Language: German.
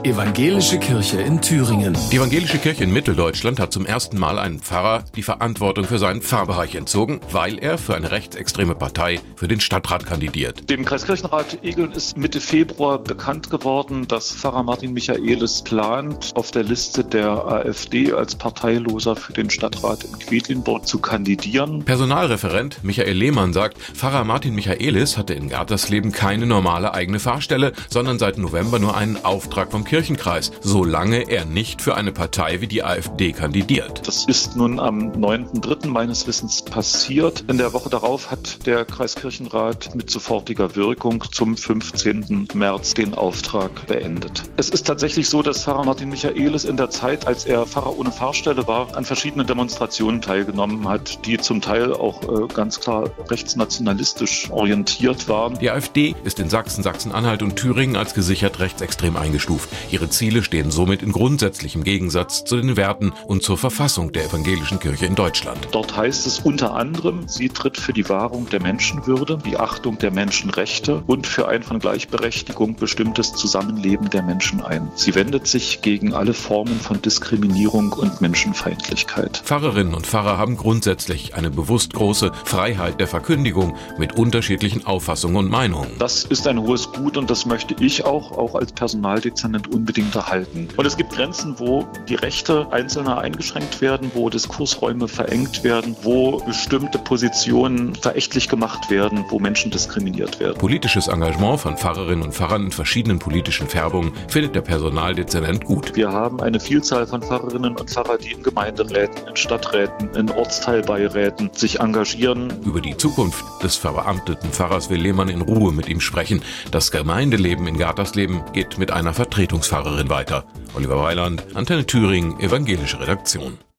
Evangelische Kirche in Thüringen. Die Evangelische Kirche in Mitteldeutschland hat zum ersten Mal einem Pfarrer die Verantwortung für seinen Pfarrbereich entzogen, weil er für eine rechtsextreme Partei für den Stadtrat kandidiert. Dem Kreiskirchenrat Egeln ist Mitte Februar bekannt geworden, dass Pfarrer Martin Michaelis plant, auf der Liste der AfD als Parteiloser für den Stadtrat in Quedlinburg zu kandidieren. Personalreferent Michael Lehmann sagt, Pfarrer Martin Michaelis hatte in Gartersleben keine normale eigene Pfarrstelle, sondern seit November nur einen Auftrag vom Kirchenkreis, solange er nicht für eine Partei wie die AfD kandidiert. Das ist nun am 9.3. meines Wissens passiert. In der Woche darauf hat der Kreiskirchenrat mit sofortiger Wirkung zum 15. März den Auftrag beendet. Es ist tatsächlich so, dass Pfarrer Martin Michaelis in der Zeit, als er Pfarrer ohne Pfarrstelle war, an verschiedenen Demonstrationen teilgenommen hat, die zum Teil auch ganz klar rechtsnationalistisch orientiert waren. Die AfD ist in Sachsen, Sachsen-Anhalt und Thüringen als gesichert rechtsextrem eingestuft. Ihre Ziele stehen somit in grundsätzlichem Gegensatz zu den Werten und zur Verfassung der evangelischen Kirche in Deutschland. Dort heißt es unter anderem, sie tritt für die Wahrung der Menschenwürde, die Achtung der Menschenrechte und für ein von Gleichberechtigung bestimmtes Zusammenleben der Menschen ein. Sie wendet sich gegen alle Formen von Diskriminierung und Menschenfeindlichkeit. Pfarrerinnen und Pfarrer haben grundsätzlich eine bewusst große Freiheit der Verkündigung mit unterschiedlichen Auffassungen und Meinungen. Das ist ein hohes Gut und das möchte ich auch als Personaldezernent unbedingt erhalten. Und es gibt Grenzen, wo die Rechte Einzelner eingeschränkt werden, wo Diskursräume verengt werden, wo bestimmte Positionen verächtlich gemacht werden, wo Menschen diskriminiert werden. Politisches Engagement von Pfarrerinnen und Pfarrern in verschiedenen politischen Färbungen findet der Personaldezernent gut. Wir haben eine Vielzahl von Pfarrerinnen und Pfarrern, die in Gemeinderäten, in Stadträten, in Ortsteilbeiräten sich engagieren. Über die Zukunft des verbeamteten Pfarrers will Lehmann in Ruhe mit ihm sprechen. Das Gemeindeleben in Gartersleben geht mit einer Vertretungspfarrerin weiter. Oliver Weiland, Antenne Thüringen, Evangelische Redaktion.